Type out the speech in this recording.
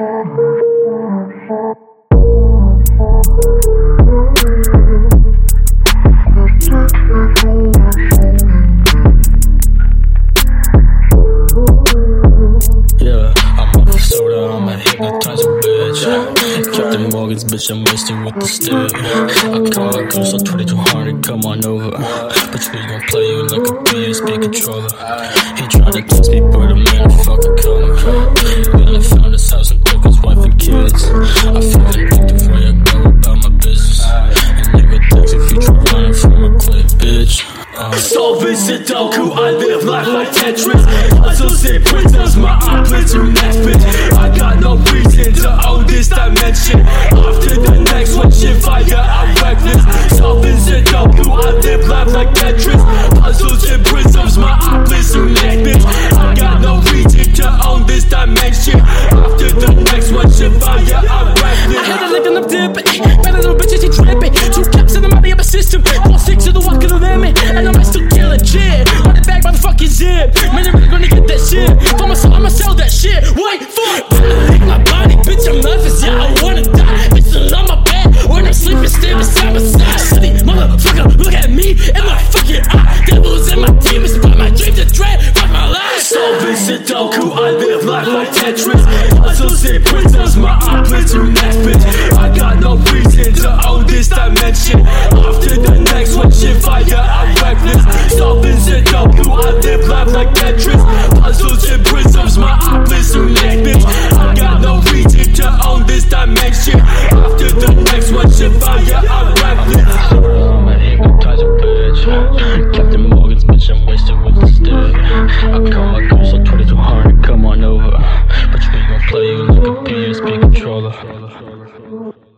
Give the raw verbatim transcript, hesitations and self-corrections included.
Captain Morgan's bitch, I'm wasting with the stick. I call my girl, so twenty-two hundred, come on over. But we gon' play you like a P S P controller. He tried to test me, but I'm in a fucking coma. Then I found his house and took his wife and kids. I feel vindictive where I go about my business. And nigga thinks if you try running from a clip, bitch. Uh, Solving Sudoku, I live life like Tetris. Associate prisoners, my eyelids are next, bitch. I got no reason to own this dimension. After the next one, shit fire, I'm reckless. Solving Sudoku, I live life like Tetris. Puzzles and prisms, my eyelids are next, bitch. I got no reason to own this dimension. After the next one, shit fire, I'm reckless. I had a lick and I'm dipping. Better little bitches, she dripping. Two caps in the money of my system. All six to the walk of the limit. And I might still kill a kid. Run it back by the fucking zip. Man, you're really gonna get that shit. For myself, I'ma sell that shit. Wait, fuck. I lick my body, bitch, I'm nervous. Yeah, I wanna die. Bitches on my bed. When I'm sleeping, still beside my side. City, motherfucker, look at me in my fucking eye. Devils in my demons, but my dreams are dread. Fuck my life. Solving Sudoku, I live life like Tetris. Associate prisoners, my eyelids are next, bitch. I got no reason to own this dimension. After the next one, shit fire, I'm reckless. Solving Sudoku, I live life like Tetris. Puzzles and prisms, my eyelids are next, bitch. I got no reason to own this dimension. After the next one, shit fire, I'm reckless. My hypnotizer, bitch. Captain Morgan's bitch, I'm wasted with the stick. I call my girl, so twenty-two hundred, come on over. But we gon' play you like a P S P controller.